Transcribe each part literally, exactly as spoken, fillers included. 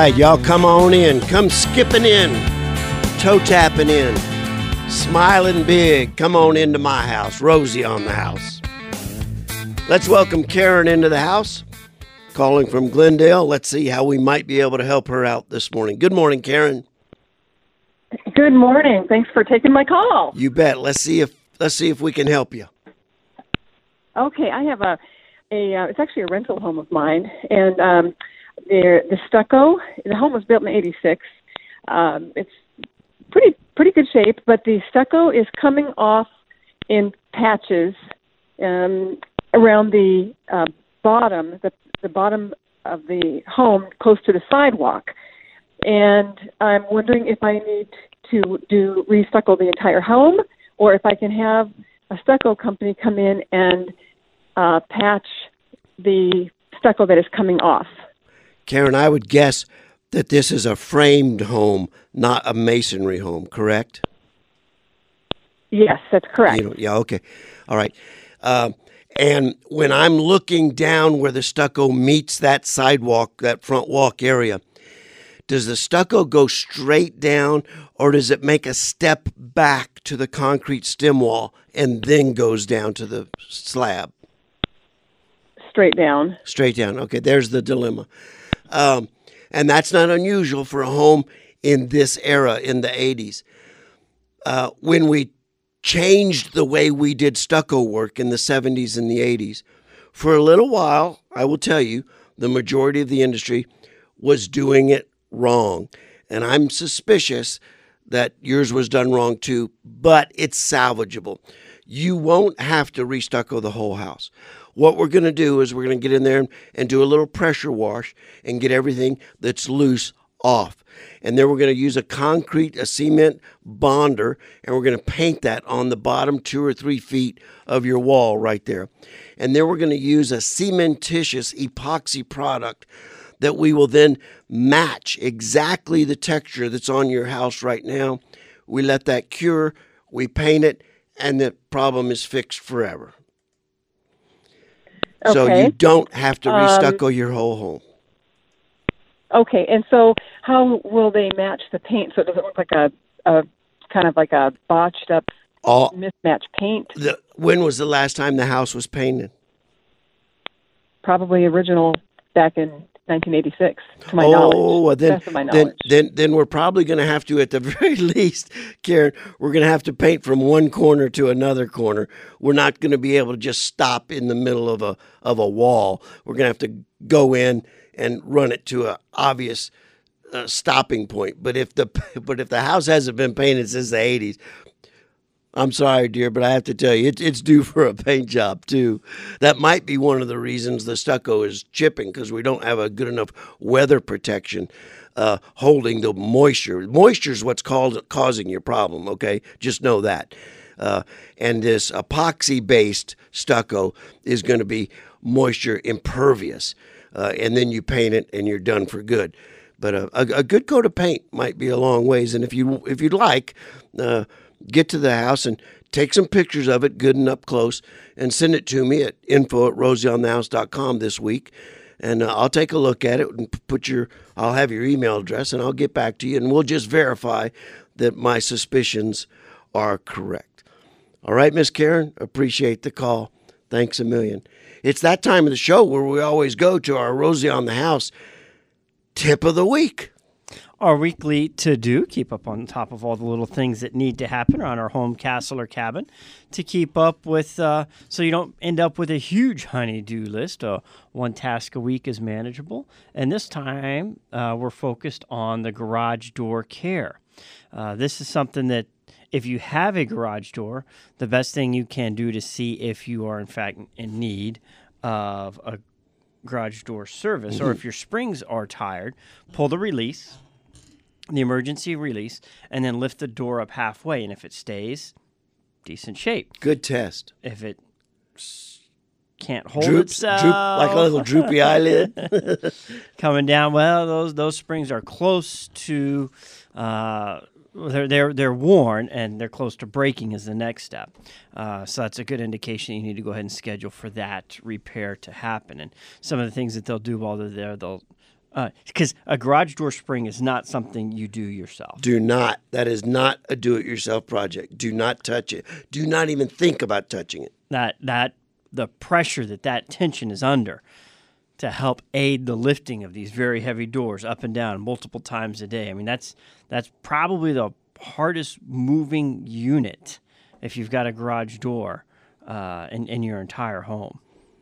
right, y'all come on in. Come skipping in, toe tapping in, smiling big. Come on into my house. Rosie on the house. Let's welcome Karen into the house. Calling from Glendale. Let's see how we might be able to help her out this morning. Good morning, Karen. Good morning. Thanks for taking my call. You bet. Let's see if let's see if we can help you. Okay, I have a a. Uh, it's actually a rental home of mine, and um, the the stucco. The home was built in eighty-six. Um, it's pretty pretty good shape, but the stucco is coming off in patches um, around the uh, bottom, the the bottom of the home, close to the sidewalk. And I'm wondering if I need to do re-stucco the entire home, or if I can have a stucco company come in and uh, patch the stucco that is coming off. Karen, I would guess that this is a framed home, not a masonry home, correct? Yes, that's correct. You know, yeah, okay. All right. Uh, and when I'm looking down where the stucco meets that sidewalk, that front walk area, does the stucco go straight down, or does it make a step back to the concrete stem wall and then goes down to the slab? Straight down. Straight down. Okay, there's the dilemma. Um, and that's not unusual for a home in this era, in the eighties. Uh, when we changed the way we did stucco work in the seventies and the eighties, for a little while, I will tell you, the majority of the industry was doing it wrong. And I'm suspicious that yours was done wrong too, but it's salvageable. You won't have to restucco the whole house. What we're going to do is we're going to get in there and do a little pressure wash and get everything that's loose off. And then we're going to use a concrete, a cement bonder, and we're going to paint that on the bottom two or three feet of your wall right there. And then we're going to use a cementitious epoxy product that we will then match exactly the texture that's on your house right now. We let that cure, we paint it, and the problem is fixed forever. Okay. So you don't have to restucco um, your whole home. Okay, and so how will they match the paint so it doesn't look like a, a kind of like a botched up All, mismatched paint? The, when was the last time the house was painted? Probably original back in nineteen eighty-six, to my oh, knowledge. Well, then, best of my then, knowledge. then, then we're probably going to have to, at the very least, Karen, we're going to have to paint from one corner to another corner. We're not going to be able to just stop in the middle of a of a wall. We're going to have to go in and run it to an obvious uh, stopping point. But if the but if the house hasn't been painted since the eighties, I'm sorry, dear, but I have to tell you, it, it's due for a paint job, too. That might be one of the reasons the stucco is chipping, because we don't have a good enough weather protection uh, holding the moisture. Moisture is what's called, causing your problem, okay? Just know that. Uh, and this epoxy-based stucco is going to be moisture impervious. Uh, and then you paint it, and you're done for good. But a, a, a good coat of paint might be a long ways. And if, you, if you'd like... Uh, get to the house and take some pictures of it good and up close and send it to me at info at rosie on the house dot com this week. And uh, I'll take a look at it and put your, I'll have your email address and I'll get back to you and we'll just verify that my suspicions are correct. All right, Miss Karen, appreciate the call. Thanks a million. It's that time of the show where we always go to our Rosie on the House tip of the week. Our weekly to-do, keep up on top of all the little things that need to happen around our home, castle, or cabin, to keep up with, uh, so you don't end up with a huge honey-do list. Uh, one task a week is manageable. And this time, uh, we're focused on the garage door care. Uh, this is something that, if you have a garage door, the best thing you can do to see if you are, in fact, in need of a garage door service, mm-hmm. or if your springs are tired, pull the release, the emergency release, and then lift the door up halfway. And if it stays, decent shape. Good test. If it can't hold Droops, itself, droop, like a little droopy eyelid, coming down. Well, those those springs are close to uh, they're they're they're worn and they're close to breaking. Is the next step. Uh, so that's a good indication you need to go ahead and schedule for that repair to happen. And some of the things that they'll do while they're there, they'll Because uh, a garage door spring is not something you do yourself. Do not. That is not a do-it-yourself project. Do not touch it. Do not even think about touching it. That that the pressure that that tension is under to help aid the lifting of these very heavy doors up and down multiple times a day. I mean, that's that's probably the hardest moving unit if you've got a garage door uh, in, in your entire home.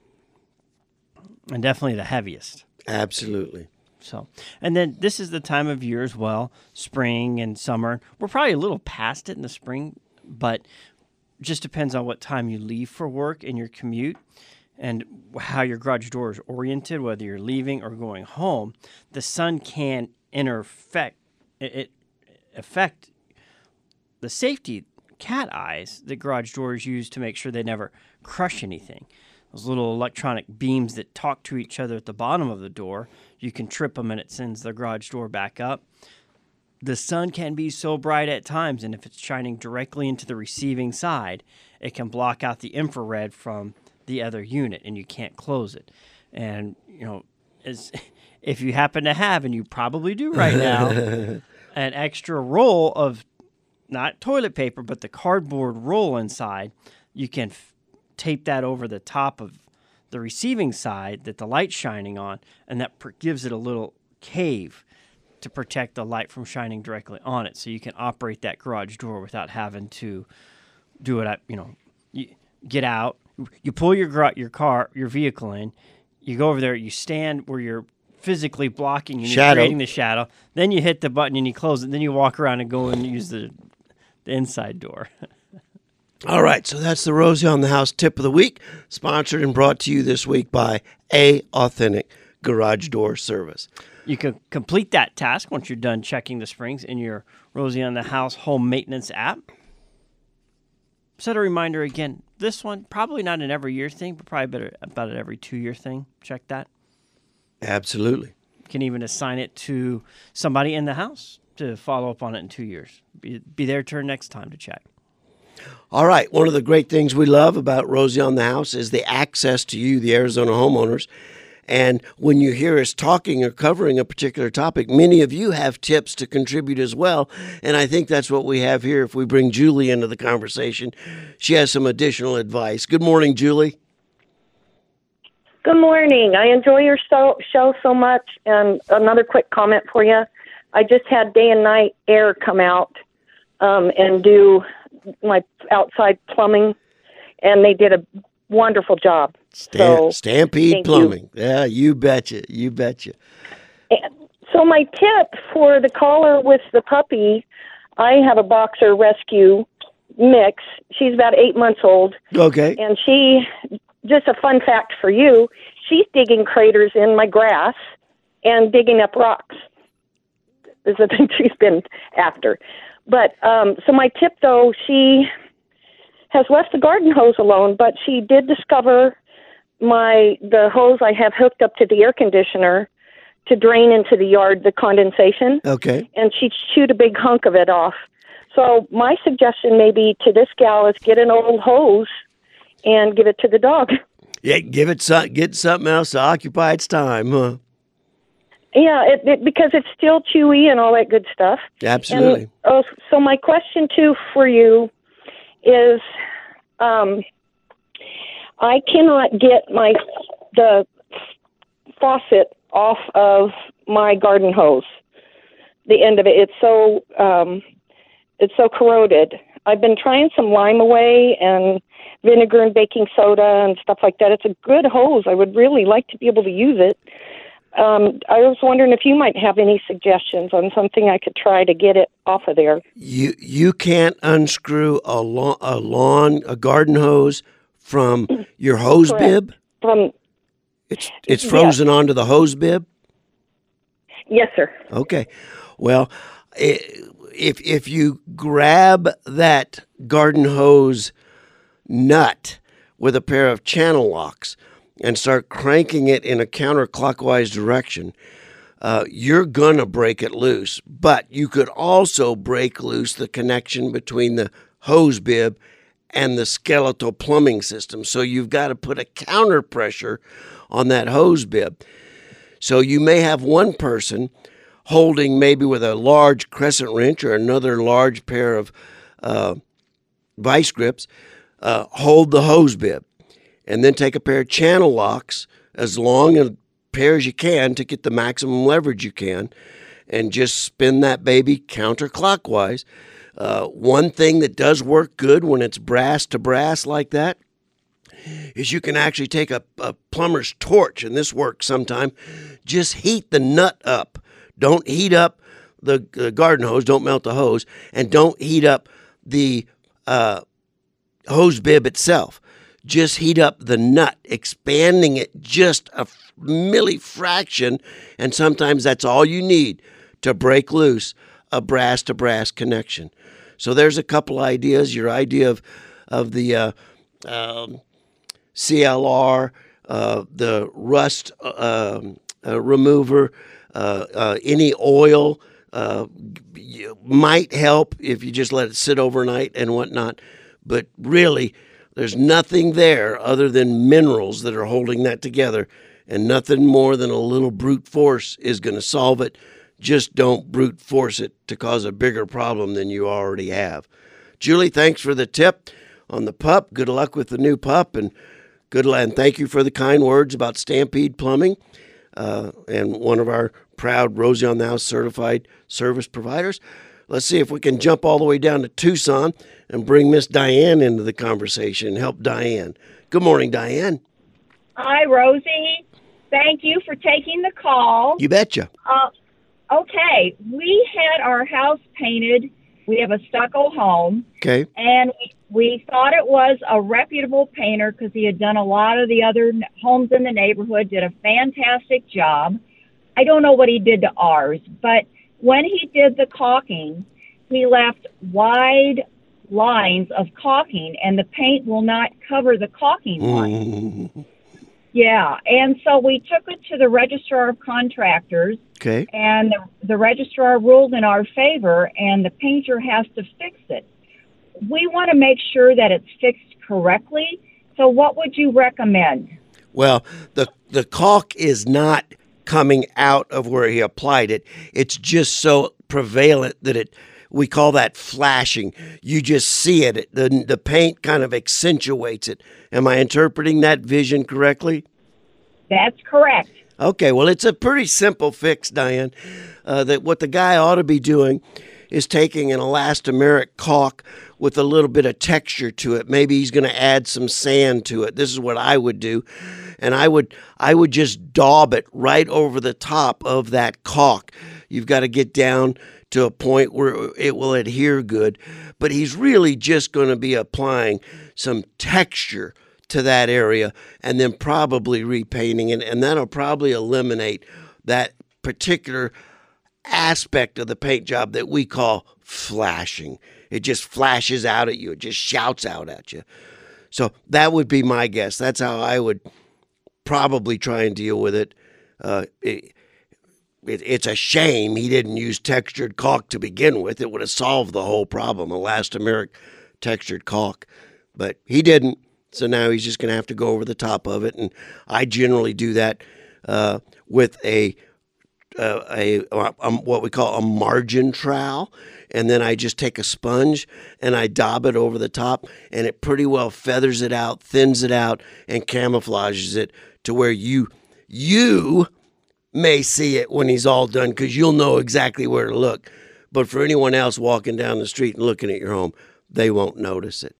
And definitely the heaviest. Absolutely. So, and then this is the time of year as well, spring and summer. We're probably a little past it in the spring, but just depends on what time you leave for work and your commute and how your garage door is oriented, whether you're leaving or going home. The sun can interfect, it, it affect the safety cat eyes that garage doors use to make sure they never crush anything. Those little electronic beams that talk to each other at the bottom of the door, you can trip them and it sends the garage door back up. The sun can be so bright at times, and if it's shining directly into the receiving side, it can block out the infrared from the other unit, and you can't close it. And, you know, as, if you happen to have, and you probably do right now, an extra roll of not toilet paper, but the cardboard roll inside, you can f- tape that over the top of the receiving side that the light's shining on, and that pr- gives it a little cave to protect the light from shining directly on it, so you can operate that garage door without having to do it at, you know, you get out, you pull your gar- your car, your vehicle in, you go over there, you stand where you're physically blocking and you're creating the shadow, then you hit the button and you close it, then you walk around and go and use the, the inside door. All right, so that's the Rosie on the House tip of the week, sponsored and brought to you this week by A Authentic Garage Door Service. You can complete that task once you're done checking the springs in your Rosie on the House home maintenance app. Set a reminder again. This one, probably not an every year thing, but probably better, about an every two year thing. Check that. Absolutely. You can even assign it to somebody in the house to follow up on it in two years. Be, be their turn next time to check. All right. One of the great things we love about Rosie on the House is the access to you, the Arizona homeowners. And when you hear us talking or covering a particular topic, many of you have tips to contribute as well. And I think that's what we have here. If we bring Julie into the conversation, she has some additional advice. Good morning, Julie. Good morning. I enjoy your so, show so much. And another quick comment for you. I just had Day and Night Air come out um, and do my outside plumbing, and they did a wonderful job. Stam- so, Stampede Plumbing. You. Yeah, you betcha. You betcha. And so my tip for the caller with the puppy, I have a boxer rescue mix. She's about eight months old. Okay. And she, just a fun fact for you, she's digging craters in my grass and digging up rocks. Is the thing she's been after. But, um, so my tip, though, she has left the garden hose alone, but she did discover my the hose I have hooked up to the air conditioner to drain into the yard, the condensation. Okay. And she chewed a big hunk of it off. So my suggestion maybe to this gal is get an old hose and give it to the dog. Yeah, give it some, get something else to occupy its time, huh? Yeah, it, it, because it's still chewy and all that good stuff. Absolutely. And, oh, so my question, too, for you is um, I cannot get my the faucet off of my garden hose, the end of it. It's so um, it's so corroded. I've been trying some Lime Away and vinegar and baking soda and stuff like that. It's a good hose. I would really like to be able to use it. Um, I was wondering if you might have any suggestions on something I could try to get it off of there. You you can't unscrew a lawn, a lawn, a garden hose from your hose Correct. bib? From It's it's frozen yes. onto the hose bib? Yes, sir. Okay. Well, if if you grab that garden hose nut with a pair of channel locks and start cranking it in a counterclockwise direction, uh, you're going to break it loose. But you could also break loose the connection between the hose bib and the skeletal plumbing system. So you've got to put a counter pressure on that hose bib. So you may have one person holding maybe with a large crescent wrench or another large pair of uh, vice grips, uh, hold the hose bib, and then take a pair of channel locks, as long a pair as you can to get the maximum leverage you can, and just spin that baby counterclockwise. Uh, one thing that does work good when it's brass to brass like that is you can actually take a, a plumber's torch, and this works sometime. Just heat the nut up. Don't heat up the, the garden hose. Don't melt the hose. And don't heat up the uh, hose bib itself. Just heat up the nut, expanding it just a milli fraction, and sometimes that's all you need to break loose a brass-to-brass connection. So there's a couple ideas. Your idea of of the uh, um, C L R, uh, the rust uh, uh, remover, uh, uh, any oil uh, might help if you just let it sit overnight and whatnot. But really, there's nothing there other than minerals that are holding that together, and nothing more than a little brute force is going to solve it. Just don't brute force it to cause a bigger problem than you already have. Julie, thanks for the tip on the pup. Good luck with the new pup, and good luck. And thank you for the kind words about Stampede Plumbing, uh, and one of our proud Rosie on the House certified service providers. Let's see if we can jump all the way down to Tucson and bring Miss Diane into the conversation and help Diane. Good morning, Diane. Hi, Rosie. Thank you for taking the call. You betcha. Uh, okay, we had our house painted. We have a stucco home. Okay. And we, we thought it was a reputable painter because he had done a lot of the other homes in the neighborhood, did a fantastic job. I don't know what he did to ours, but when he did the caulking, he left wide lines of caulking, and the paint will not cover the caulking line. Mm. Yeah, and so we took it to the Registrar of Contractors, Okay. and the, the registrar ruled in our favor, and the painter has to fix it. We want to make sure that it's fixed correctly, so what would you recommend? Well, the the caulk is not coming out of where he applied it. It's just so prevalent that it, we call that flashing. You just see it. it the, the paint kind of accentuates it. Am I interpreting that vision correctly? That's correct. Okay, well, it's a pretty simple fix, Diane. Uh, that what the guy ought to be doing is taking an elastomeric caulk with a little bit of texture to it. Maybe he's going to add some sand to it. This is what I would do. And I would I would just daub it right over the top of that caulk. You've got to get down to a point where it will adhere good. But he's really just going to be applying some texture to that area and then probably repainting it. And that'll probably eliminate that particular aspect of the paint job that we call flashing. It just flashes out at you. It just shouts out at you. So that would be my guess. That's how I would probably try and deal with it. Uh, it, it. It's a shame he didn't use textured caulk to begin with. It would have solved the whole problem, elastomeric textured caulk. But he didn't, so now he's just going to have to go over the top of it. And I generally do that uh, with a, uh, a, a um, what we call a margin trowel. And then I just take a sponge and I daub it over the top, and it pretty well feathers it out, thins it out, and camouflages it to where you you may see it when he's all done, because you'll know exactly where to look. But for anyone else walking down the street and looking at your home, they won't notice it.